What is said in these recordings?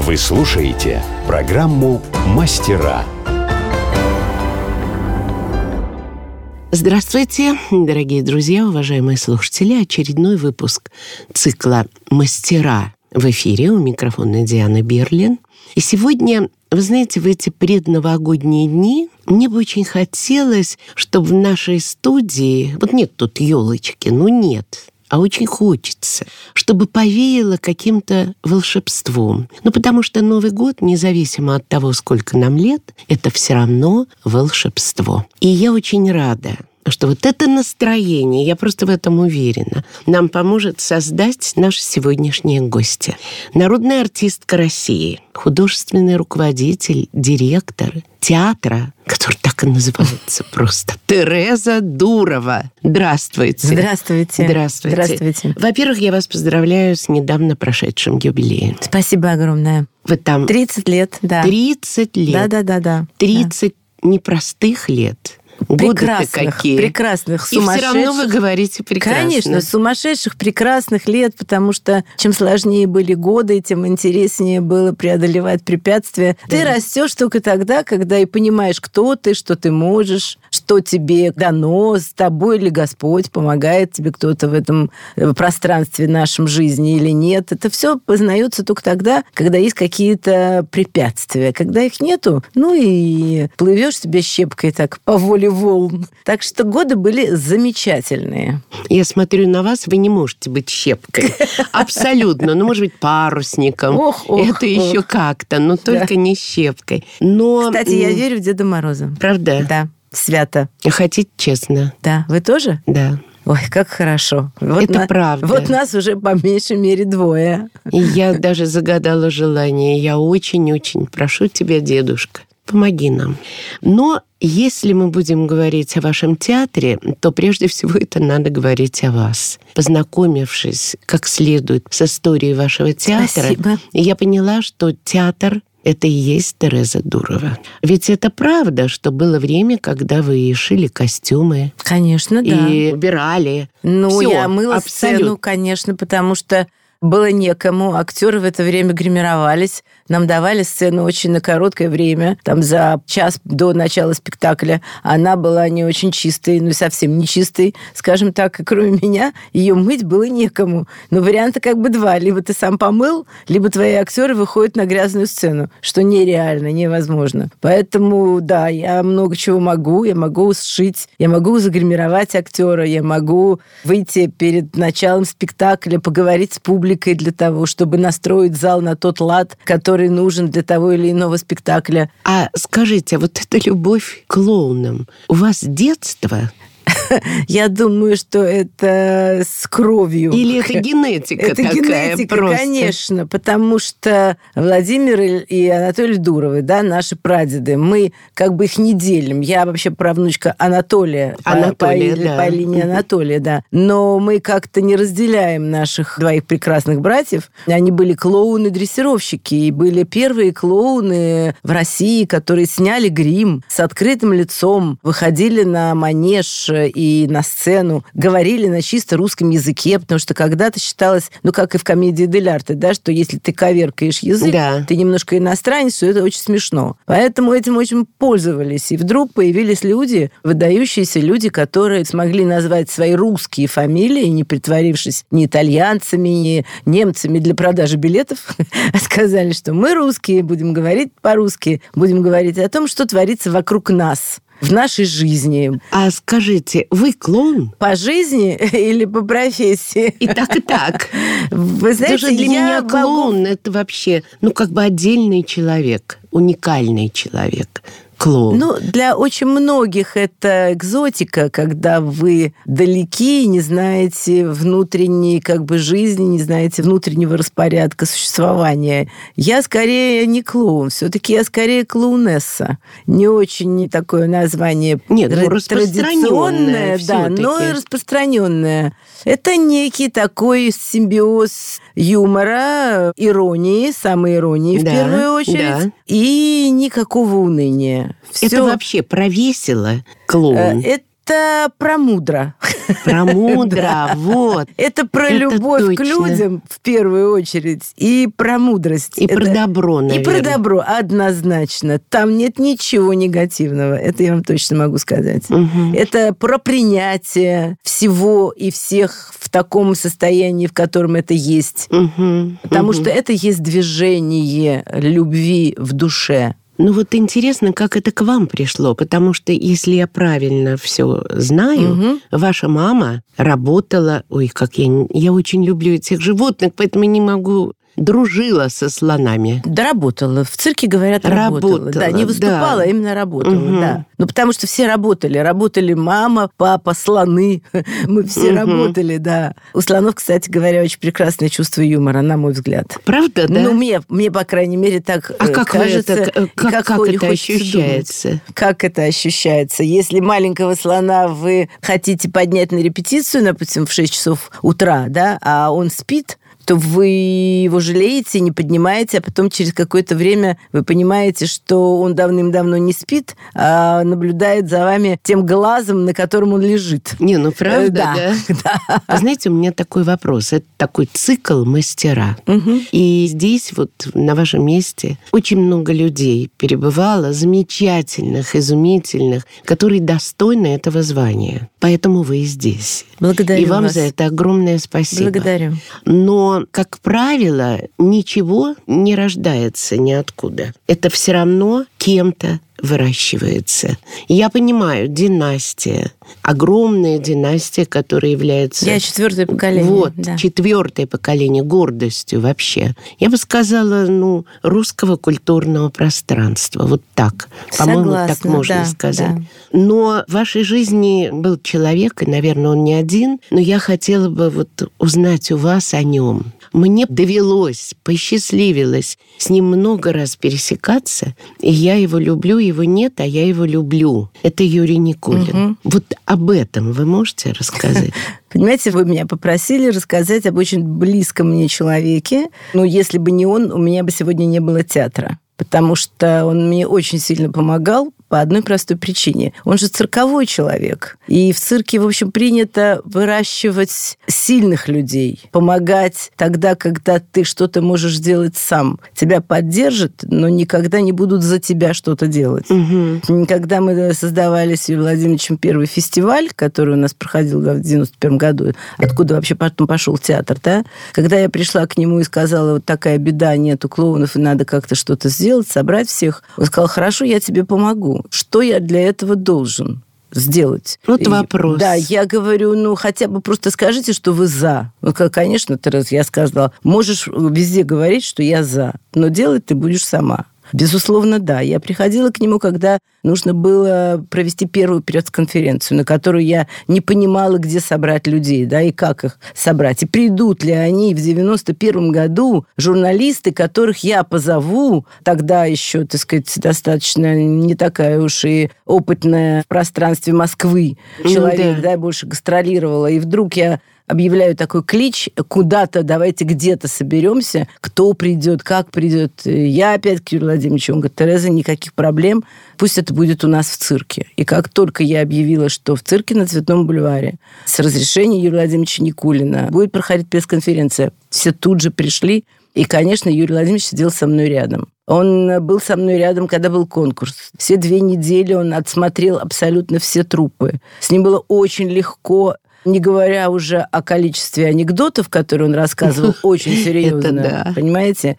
Вы слушаете программу «Мастера». Здравствуйте, дорогие друзья, уважаемые слушатели. Очередной выпуск цикла «Мастера» в эфире. У микрофона Диана Берлин. И сегодня, вы знаете, в эти предновогодние дни мне бы очень хотелось, чтобы в нашей студии... Вот нет тут елочки, нет. А очень хочется, чтобы повеяло каким-то волшебством. Потому что Новый год, независимо от того, сколько нам лет, это все равно волшебство. И я очень рада, что вот это настроение, я просто в этом уверена, нам поможет создать наши сегодняшние гости. Народная артистка России, художественный руководитель, директор театра, который так и называется просто, Тереза Дурова. Здравствуйте. Здравствуйте. Здравствуйте. Здравствуйте. Во-первых, я вас поздравляю с недавно прошедшим юбилеем. Спасибо огромное. Вы там... 30 лет, да. 30 лет. Да. 30 непростых лет. Прекрасных, сумасшедших. И все равно вы говорите прекрасно. Конечно, сумасшедших, прекрасных лет, потому что чем сложнее были годы, тем интереснее было преодолевать препятствия. Да. Ты растешь только тогда, когда и понимаешь, кто ты, что ты можешь, что тебе дано, с тобой ли Господь, помогает тебе кто-то в этом пространстве нашем жизни или нет. Это все познается только тогда, когда есть какие-то препятствия. Когда их нету, и плывешь себе щепкой так по воле волн. Так что годы были замечательные. Я смотрю на вас, вы не можете быть щепкой. Абсолютно. Может быть, парусником. Это еще как-то, но только не щепкой. Кстати, я верю в Деда Мороза. Правда? Да, свято. Хотите честно? Да. Вы тоже? Да. Ой, как хорошо. Это правда. Вот нас уже по меньшей мере двое. И я даже загадала желание. Я очень-очень прошу тебя, дедушка, помоги нам. Но если мы будем говорить о вашем театре, то прежде всего это надо говорить о вас. Познакомившись как следует с историей вашего театра, Спасибо. Я поняла, что театр — это и есть Тереза Дурова. Ведь это правда, что было время, когда вы шили костюмы. Конечно, да. И убирали. Всё, я мыла сцену, конечно, потому что было некому. Актеры в это время гримировались. Нам давали сцену очень на короткое время. Там за час до начала спектакля. Она была не очень чистой, совсем не чистой, скажем так. И кроме меня ее мыть было некому. Но варианта два. Либо ты сам помыл, либо твои актеры выходят на грязную сцену, что нереально, невозможно. Поэтому, да, я много чего могу. Я могу сшить, я могу загримировать актера, я могу выйти перед началом спектакля, поговорить с публикой для того, чтобы настроить зал на тот лад, который нужен для того или иного спектакля. А скажите, вот эта любовь к клоунам у вас с детства? Я думаю, что это с кровью. Или это генетика это такая генетика, просто? Конечно, потому что Владимир и Анатолий Дуровы, наши прадеды, мы их не делим. Я вообще правнучка Анатолия. По линии Анатолия, да. Но мы как-то не разделяем наших двоих прекрасных братьев. Они были клоуны-дрессировщики, и были первые клоуны в России, которые сняли грим с открытым лицом, выходили на манеж и на сцену, говорили на чисто русском языке, потому что когда-то считалось, как и в комедии дель арте, что если ты коверкаешь язык, ты немножко иностранец, то это очень смешно. Поэтому этим очень пользовались. И вдруг появились люди, выдающиеся люди, которые смогли назвать свои русские фамилии, не притворившись ни итальянцами, ни немцами для продажи билетов, а сказали, что мы русские, будем говорить по-русски, будем говорить о том, что творится вокруг нас. В нашей жизни. А скажите, вы клоун? По жизни или по профессии? И так, и так. Вы знаете, даже для меня клоун это вообще, отдельный человек, уникальный человек. Клоун. Для очень многих это экзотика, когда вы далеки, не знаете внутренней жизни, не знаете внутреннего распорядка существования. Я скорее не клоун, все-таки я скорее клоунесса. Не очень такое название. Нет, распространенное, но и распространенное. Это некий такой симбиоз юмора, иронии, самоиронии в первую очередь, и никакого уныния. Это вообще про весело, клоун? Это про мудро. Про мудро, вот. Это про любовь к людям, в первую очередь, и про мудрость. И про добро, наверное. И про добро, однозначно. Там нет ничего негативного, это я вам точно могу сказать. Это про принятие всего и всех в таком состоянии, в котором это есть. Потому что это есть движение любви в душе. Ну вот интересно, как это к вам пришло, потому что, если я правильно все знаю, ваша мама работала... Ой, как я очень люблю этих животных, поэтому не могу... Дружила со слонами. Да, работала. В цирке, говорят, работала. Да, не выступала, а именно работала, да. Ну, потому что все работали. Работали мама, папа, слоны. Мы все работали, да. У слонов, кстати говоря, очень прекрасное чувство юмора, на мой взгляд. Правда, да? Ну, мне по крайней мере, так кажется. Как это ощущается? Как это ощущается? Если маленького слона вы хотите поднять на репетицию, допустим, в 6 часов утра, да, а он спит, то вы его жалеете, не поднимаете, а потом через какое-то время вы понимаете, что он давным-давно не спит, а наблюдает за вами тем глазом, на котором он лежит. Не, ну правда, да? Вы знаете, у меня такой вопрос. Это такой цикл «Мастера». И здесь вот на вашем месте очень много людей перебывало, замечательных, изумительных, которые достойны этого звания. Поэтому вы и здесь. Благодарю и вам вас. За это огромное спасибо. Благодарю. Но, как правило, ничего не рождается ниоткуда. Это все равно кем-то выращивается. Я понимаю, династия, огромная династия, которая является... Я 4-е поколение. Вот, да. 4-е поколение, гордостью вообще. Я бы сказала, русского культурного пространства. Вот так. По-моему, так можно сказать. Да. Но в вашей жизни был человек, и, наверное, он не один, но я хотела бы узнать у вас о нем. Мне довелось, посчастливилось с ним много раз пересекаться, и я его люблю, его нет, а я его люблю. Это Юрий Никулин. Вот об этом вы можете рассказать? Понимаете, вы меня попросили рассказать об очень близком мне человеке. Но если бы не он, у меня бы сегодня не было театра. Потому что он мне очень сильно помогал по одной простой причине. Он же цирковой человек. И в цирке, в общем, принято выращивать сильных людей, помогать тогда, когда ты что-то можешь делать сам. Тебя поддержат, но никогда не будут за тебя что-то делать. Когда мы создавали с Юрием Владимировичем первый фестиваль, который у нас проходил в 91 году, откуда вообще потом пошел театр, да? Когда я пришла к нему и сказала, вот такая беда, нету клоунов, и надо как-то что-то сделать, собрать всех, он сказал, хорошо, я тебе помогу. Что я для этого должен сделать? Вот вопрос. Да, я говорю, хотя бы просто скажите, что вы за. Конечно, Тереза, я сказала, можешь везде говорить, что я за, но делать ты будешь сама. Безусловно, да. Я приходила к нему, когда нужно было провести первую пресс-конференцию, на которую я не понимала, где собрать людей, да, и как их собрать. И придут ли они в 91 году журналисты, которых я позову, тогда еще, так сказать, достаточно не такая уж и опытная в пространстве Москвы человек, да, больше гастролировала. И вдруг я объявляю такой клич, куда-то, давайте где-то соберемся, кто придет, как придет. Я опять к Юрию Владимировичу, он говорит, Тереза, никаких проблем, пусть это будет у нас в цирке. И как только я объявила, что в цирке на Цветном бульваре с разрешения Юрия Владимировича Никулина будет проходить пресс-конференция, все тут же пришли, и, конечно, Юрий Владимирович сидел со мной рядом. Он был со мной рядом, когда был конкурс. Все 2 недели он отсмотрел абсолютно все труппы. С ним было очень легко, не говоря уже о количестве анекдотов, которые он рассказывал, очень серьезно, понимаете?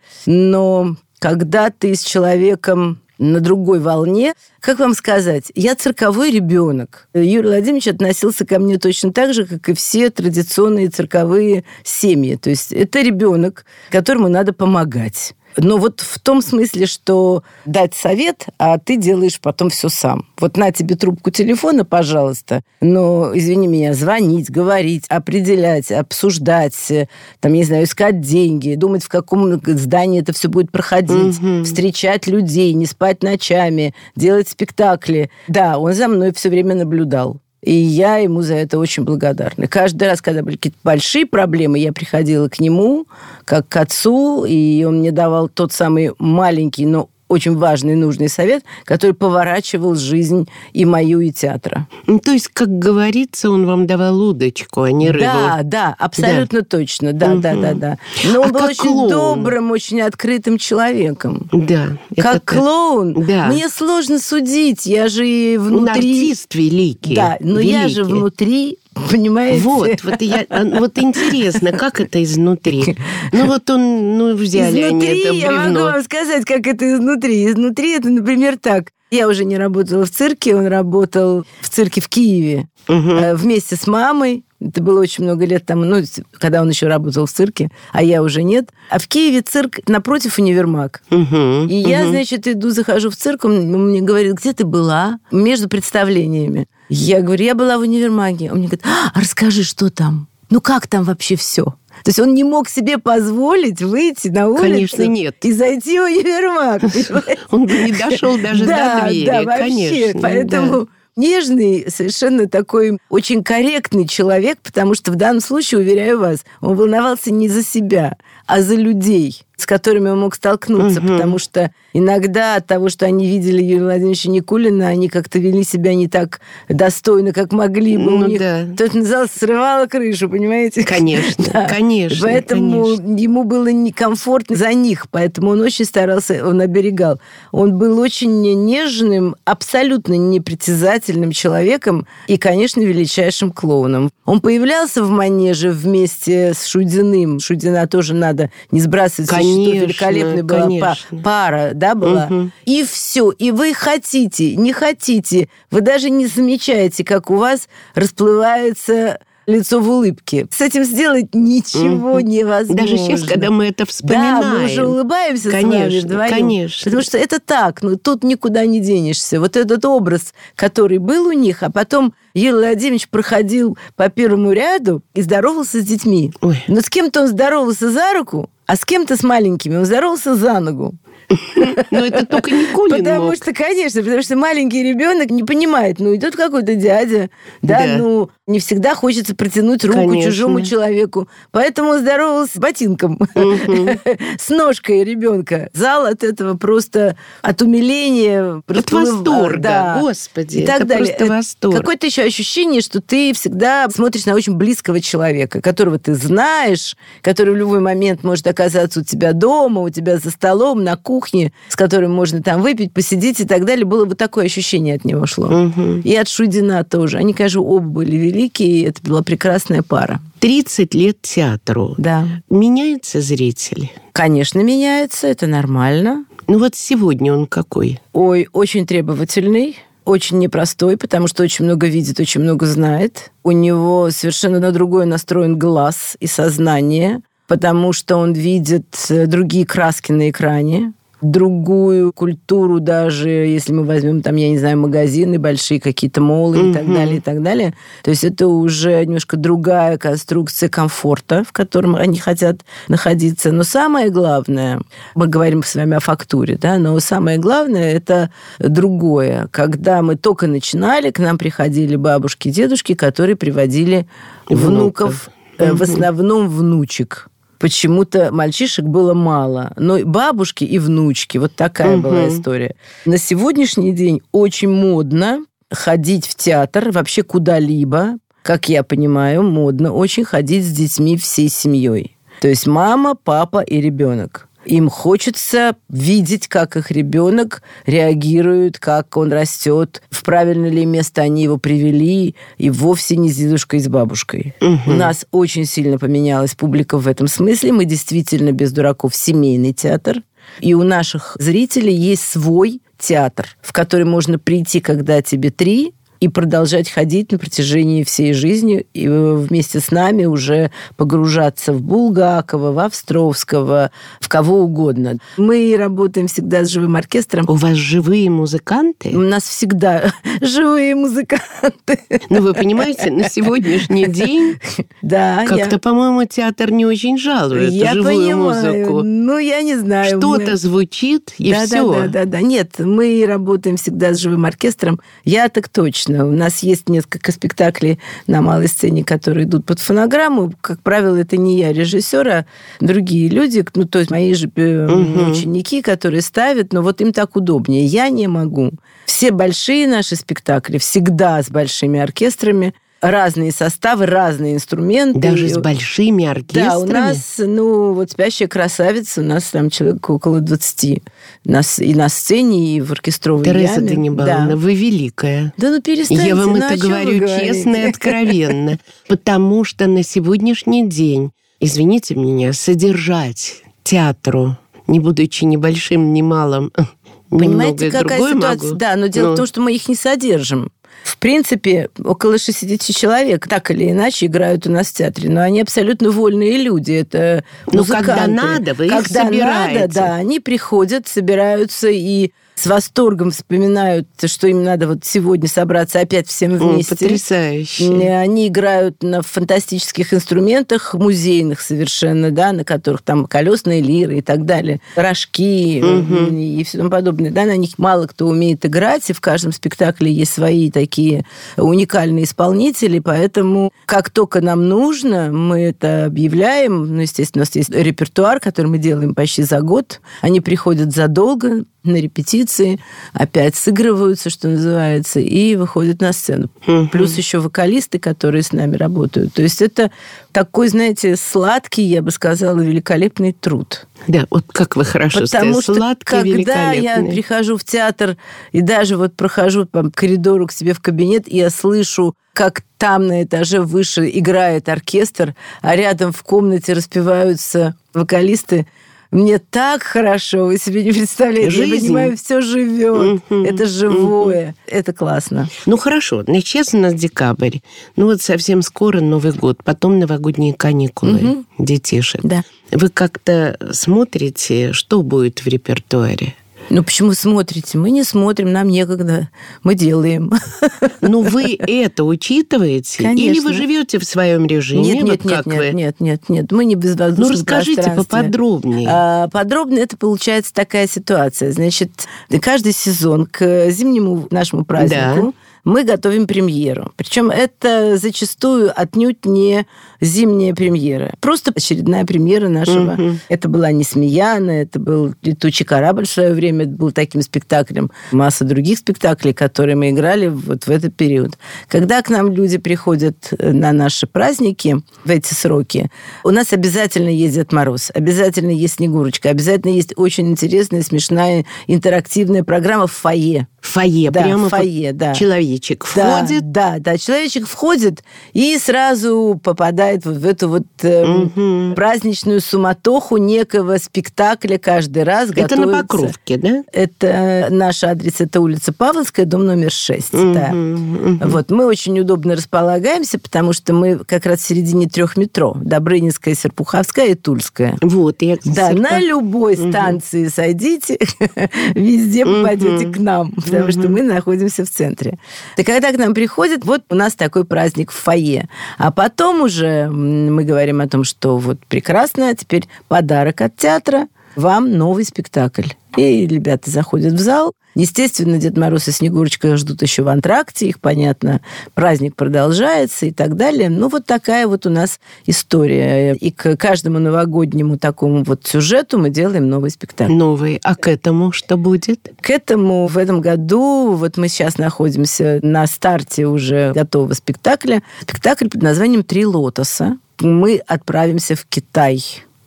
Но когда ты с человеком на другой волне, как вам сказать, я цирковой ребенок. Юрий Владимирович относился ко мне точно так же, как и все традиционные цирковые семьи. То есть это ребенок, которому надо помогать. Но вот в том смысле, что дать совет, а ты делаешь потом все сам. Вот на тебе трубку телефона, пожалуйста, но, извини меня, звонить, говорить, определять, обсуждать, там, не знаю, искать деньги, думать, в каком здании это все будет проходить, встречать людей, не спать ночами, делать спектакли. Да, он за мной все время наблюдал. И я ему за это очень благодарна. Каждый раз, когда были какие-то большие проблемы, я приходила к нему, как к отцу, и он мне давал тот самый маленький, но очень важный и нужный совет, который поворачивал жизнь и мою, и театра. Ну, то есть, как говорится, он вам давал удочку, а не рыбу. Да, абсолютно точно. Да. Но он был очень клоун? добрым, очень открытым человеком. Да. Как клоун? Да. Мне сложно судить, я же и внутри... Артист великий. Да, но великий. Я же внутри... Понимаете? Вот интересно, как это изнутри? Взяли они это бревно. Я могу вам сказать, как это изнутри. Изнутри это, например, так. Я уже не работала в цирке, он работал в цирке в Киеве вместе с мамой. Это было очень много лет тому, когда он еще работал в цирке, а я уже нет. А в Киеве цирк напротив универмаг. И я, захожу в цирк, он мне говорит, где ты была? Между представлениями. Я говорю, я была в универмаге. Он мне говорит, расскажи, что там? Как там вообще все? То есть он не мог себе позволить выйти на улицу. Конечно, нет. И зайти в универмаг. Он бы не дошел даже до двери. Да, вообще. Конечно. Поэтому... Нежный, совершенно такой очень корректный человек, потому что в данном случае, уверяю вас, он волновался не за себя, а за людей, с которыми он мог столкнуться, потому что иногда от того, что они видели Юрия Владимировича Никулина, они как-то вели себя не так достойно, как могли бы. У них, то это называлось, срывало крышу, понимаете? Конечно, да. конечно. Поэтому ему было некомфортно за них, поэтому он очень старался, он оберегал. Он был очень нежным, абсолютно непритязательным человеком и, конечно, величайшим клоуном. Он появлялся в манеже вместе с Шудиным. Шудина тоже надо не сбрасывать. Конечно, великолепная была пара, да, была. И все. И вы хотите, не хотите, вы даже не замечаете, как у вас расплывается лицо в улыбке. С этим сделать ничего невозможно. Даже сейчас, когда мы это вспоминаем. Да, мы уже улыбаемся с вами вдвоем. Конечно. Потому что это так, тут никуда не денешься. Вот этот образ, который был у них, а потом Юрий Владимирович проходил по первому ряду и здоровался с детьми. Ой. Но с кем-то он здоровался за руку, а с кем-то, с маленькими, он здоровался за ногу. Но это только Никулин потому что маленький ребенок не понимает, идет какой-то дядя, не всегда хочется протянуть руку чужому человеку, поэтому он здоровался с ботинком, с ножкой ребенка. Зал от этого просто от умиления, от восторга, Господи, и так это далее. Просто восторг. Какое-то еще ощущение, что ты всегда смотришь на очень близкого человека, которого ты знаешь, который в любой момент может оказаться у тебя дома, у тебя за столом, на кухне, с которым можно там выпить, посидеть и так далее. Было бы такое ощущение от него шло. И от Шудина тоже. Они, конечно, оба были великие, и это была прекрасная пара. 30 лет театру. Да. Меняется зритель? Конечно, меняется, это нормально. Сегодня он какой? Ой, очень требовательный. Очень непростой, потому что очень много видит, очень много знает. У него совершенно на другой настроен глаз и сознание, потому что он видит другие краски на экране, другую культуру даже, если мы возьмем там, я не знаю, магазины, большие какие-то молы и так далее, и так далее. То есть это уже немножко другая конструкция комфорта, в котором они хотят находиться. Но самое главное, мы говорим с вами о фактуре, да, но самое главное это другое. Когда мы только начинали, к нам приходили бабушки, дедушки, которые приводили внуков, в основном внучек. Почему-то мальчишек было мало. Но бабушки и внучки, вот такая была история. На сегодняшний день очень модно ходить в театр, вообще куда-либо. Как я понимаю, модно очень ходить с детьми всей семьей. То есть мама, папа и ребенок. Им хочется видеть, как их ребенок реагирует, как он растет, в правильное ли место они его привели, и вовсе не с дедушкой и с бабушкой. У нас очень сильно поменялась публика в этом смысле. Мы действительно, без дураков, семейный театр. И у наших зрителей есть свой театр, в который можно прийти, когда тебе 3, и продолжать ходить на протяжении всей жизни, и вместе с нами уже погружаться в Булгакова, в Островского, в кого угодно. Мы работаем всегда с живым оркестром. У вас живые музыканты? У нас всегда живые музыканты. Вы понимаете, на сегодняшний день как-то, по-моему, театр не очень жалует живую музыку. Я не знаю. Что-то звучит, и все. Да. Нет, мы работаем всегда с живым оркестром. Я так точно. точно. У нас есть несколько спектаклей на малой сцене, которые идут под фонограмму. Как правило, это не я режиссер, а другие люди, то есть мои же ученики, которые ставят, но вот им так удобнее. Я не могу. Все большие наши спектакли всегда с большими оркестрами, разные составы, разные инструменты. Даже с большими оркестрами? Да, у нас, «Спящая красавица», у нас там человек около 20. И на сцене, и в оркестровой яме. Тереза Ганнибаловна, вы великая. Да перестаньте. Я вам это говорю честно и откровенно. Потому что на сегодняшний день, извините меня, содержать театру, не будучи ни большим, ни малым, понимаете, какая ситуация? Могу. Да, но дело в том, что мы их не содержим. В принципе, около 60 человек так или иначе играют у нас в театре, но они абсолютно вольные люди. Это музыканты. Когда надо, вы их собираете. Когда надо, да, они приходят, собираются и с восторгом вспоминают, что им надо вот сегодня собраться опять всем вместе. Потрясающе. Они играют на фантастических инструментах, музейных совершенно, да, на которых там колесные лиры и так далее, рожки и все тому подобное. Да, на них мало кто умеет играть, и в каждом спектакле есть свои такие уникальные исполнители, поэтому как только нам нужно, мы это объявляем. Естественно, у нас есть репертуар, который мы делаем почти за год. Они приходят задолго на репетиции, опять сыгрываются, что называется, и выходят на сцену. Плюс еще вокалисты, которые с нами работают. То есть это такой, знаете, сладкий, я бы сказала, великолепный труд. Да, вот как вы хорошо сказали, сладкий, великолепный. Потому что, когда я прихожу в театр и даже вот прохожу по коридору к себе в кабинет, и я слышу, как там на этаже выше играет оркестр, а рядом в комнате распеваются вокалисты, мне так хорошо, вы себе не представляете. Жизнь. Я понимаю, все живет. Это живое. Это классно. Хорошо. Сейчас у нас декабрь. Вот совсем скоро Новый год. Потом новогодние каникулы детишек. Да. Вы как-то смотрите, что будет в репертуаре? Почему смотрите? Мы не смотрим, нам некогда. Мы делаем. Вы это учитываете? Конечно. Или вы живете в своем режиме? Нет. Мы не безвоздушном расскажите поподробнее. Подробно это получается такая ситуация. Значит, каждый сезон к зимнему нашему празднику мы готовим премьеру. Причем это зачастую отнюдь не зимняя премьера. Просто очередная премьера нашего. Это была «Несмеяна», это был «Летучий корабль» в свое время, это был таким спектаклем. Масса других спектаклей, которые мы играли вот в этот период. Когда к нам люди приходят на наши праздники в эти сроки, у нас обязательно есть Дед Мороз, обязательно есть Снегурочка, обязательно есть очень интересная, смешная, интерактивная программа в фойе. Фойе, да, прямо фойе, да. Человечек входит. Да, человечек входит и сразу попадает вот в эту вот праздничную суматоху некого спектакля каждый раз. Это готовится. На Покровке, да? Это наш адрес, это улица Павловская, дом номер 6. Да. Вот, мы очень удобно располагаемся, потому что мы как раз в середине 3 метро. Добрынинская, Серпуховская и Тульская. Вот, на любой станции сойдите, везде попадете к нам. Потому что мы находимся в центре. И когда к нам приходят, вот у нас такой праздник в фойе. А потом уже мы говорим о том, что вот прекрасно, теперь подарок от театра, вам новый спектакль. И ребята заходят в зал. Естественно, Дед Мороз и Снегурочка ждут еще в антракте, их, понятно, праздник продолжается и так далее. Вот такая вот у нас история. И к каждому новогоднему такому вот сюжету мы делаем новый спектакль. Новый. А к этому что будет? К этому в этом году, вот мы сейчас находимся на старте уже готового спектакля. Спектакль под названием «Три лотоса». Мы отправимся в Китай.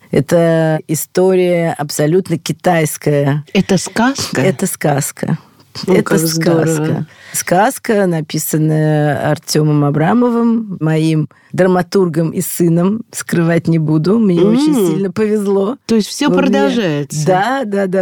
Это история абсолютно китайская. Это сказка? Это сказка. Это сказка. Здорово. Сказка, написанная Артемом Абрамовым, моим драматургом и сыном, скрывать не буду. Мне очень сильно повезло. То есть все продолжается? Да.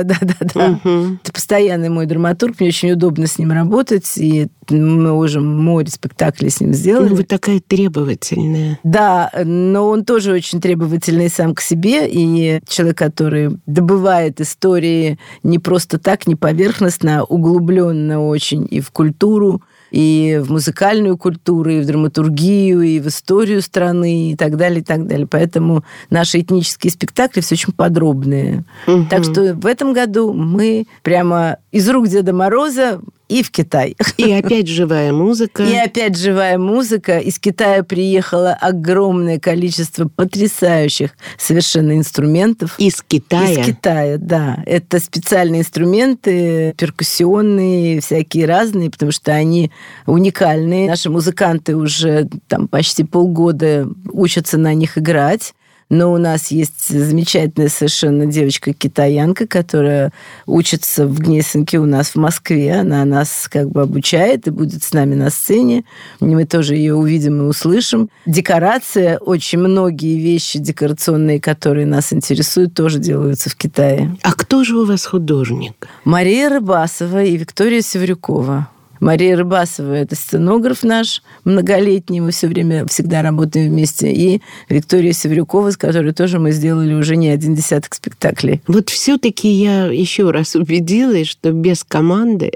Это постоянный мой драматург, мне очень удобно с ним работать, и мы уже море спектаклей с ним сделали. Вы такая требовательная. Да, но он тоже очень требовательный сам к себе, и человек, который добывает истории не просто так, не поверхностно, а углубленно очень и в культуру, и в музыкальную культуру, и в драматургию, и в историю страны, и так далее, и так далее. Поэтому наши этнические спектакли все очень подробные. Так что в этом году мы прямо из рук Деда Мороза и в Китай. И опять живая музыка. И опять живая музыка. Из Китая приехало огромное количество потрясающих совершенно инструментов. Из Китая? Из Китая, да. Это специальные инструменты, перкуссионные, всякие разные, потому что они уникальные. Наши музыканты уже там почти полгода учатся на них играть. Но у нас есть замечательная совершенно девочка-китаянка, которая учится в Гнесинке у нас в Москве. Она нас как бы обучает и будет с нами на сцене. Мы тоже ее увидим и услышим. Декорация, очень многие вещи декорационные, которые нас интересуют, тоже делаются в Китае. А кто же у вас художник? Мария Рыбасова и Виктория Севрюкова. Мария Рыбасова – это сценограф наш многолетний, мы всегда работаем вместе. И Виктория Севрюкова, с которой тоже мы сделали уже не 1 десяток спектаклей. Вот все-таки я еще раз убедилась, что без команды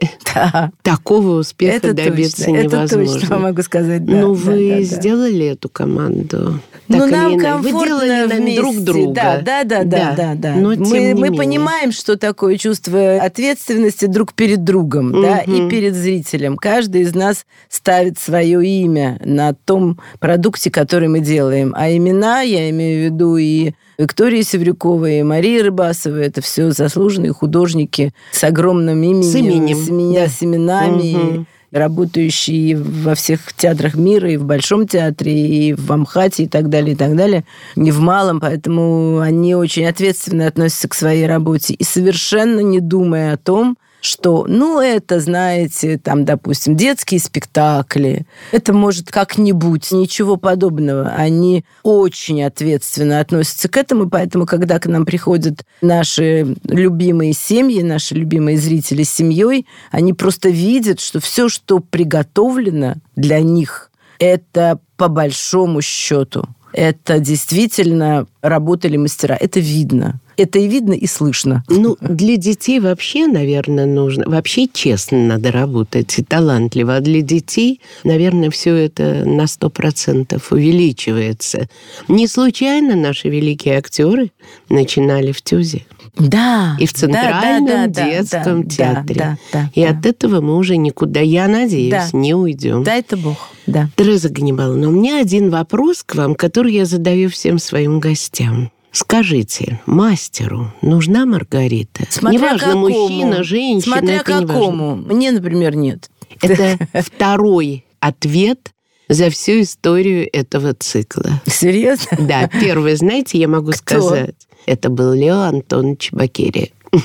такого успеха добиться невозможно. Это точно, могу сказать. Да, но вы сделали эту команду? Ну, нам комфортно вместе. Друг друга. Да. Мы понимаем, что такое чувство ответственности друг перед другом, да, и перед зрителем. Каждый из нас ставит свое имя на том продукте, который мы делаем. А имена, я имею в виду и Виктория Севрюкова, и Мария Рыбасова, это все заслуженные художники с огромным именем, с именами, работающие во всех театрах мира, и в Большом театре, и в Амхате, и так далее, и в Малом. Поэтому они очень ответственно относятся к своей работе и совершенно не думая о том, что, это, знаете, там, допустим, детские спектакли, это может как-нибудь, ничего подобного. Они очень ответственно относятся к этому, поэтому, когда к нам приходят наши любимые семьи, наши любимые зрители с семьей, они просто видят, что все, что приготовлено для них, это по большому счету. Это действительно работали мастера. Это видно. Это и видно, и слышно. Для детей вообще, наверное, нужно... Вообще честно надо работать и талантливо. А для детей, наверное, все это на 100% увеличивается. Не случайно наши великие актеры начинали в ТЮЗе. Да. И в Центральном детском театре. И от этого мы уже никуда, я надеюсь, не уйдем. Да, это Бог. Да. Тереза Ганнибаловна, у меня один вопрос к вам, который я задаю всем своим гостям. Скажите, мастеру нужна Маргарита? Неважно, мужчина, женщина. Смотря какому. Мне, например, нет. Это второй ответ за всю историю этого цикла. Серьезно? Да. Первый, знаете, я могу сказать, это был Лео Антонович Бакерия.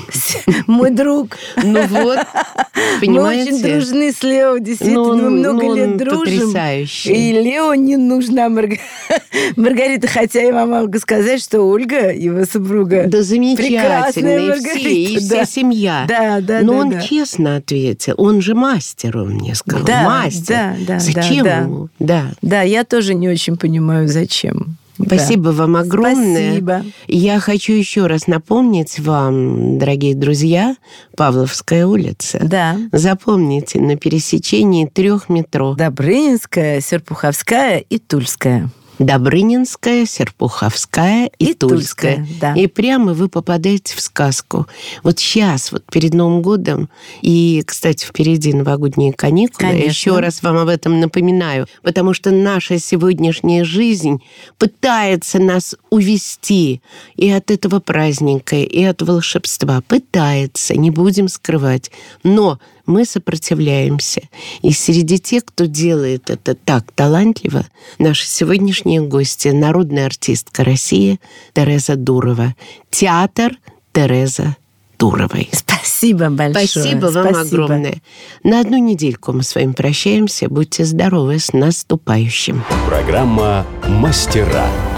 Мой друг. Понимаете? Мы очень дружны с Лео, действительно, мы много лет дружим. Потрясающий. И Лео не нужна Маргарита, хотя я вам могу сказать, что Ольга, его супруга, замечательная, и вся семья. Да. Но он честно ответил, он же мастер, он мне сказал. Мастер. Зачем ему? Да, я тоже не очень понимаю, зачем. Спасибо вам огромное. Спасибо. Я хочу еще раз напомнить вам, дорогие друзья, Павловская улица. Да. Запомните, на пересечении 3 метро. Добрынинская, Серпуховская и Тульская. Добрынинская, Серпуховская и Тульская. Да. И прямо вы попадаете в сказку. Вот сейчас, перед Новым годом, и, кстати, впереди новогодние каникулы, Конечно. еще раз вам об этом напоминаю, потому что наша сегодняшняя жизнь пытается нас увести и от этого праздника, и от волшебства. Пытается, не будем скрывать. Но мы сопротивляемся. И среди тех, кто делает это так талантливо, наши сегодняшние гости, народная артистка России Тереза Дурова. Театр Тереза Дуровой. Спасибо большое. Спасибо вам огромное. На 1 недельку мы с вами прощаемся. Будьте здоровы, с наступающим. Программа «Мастера».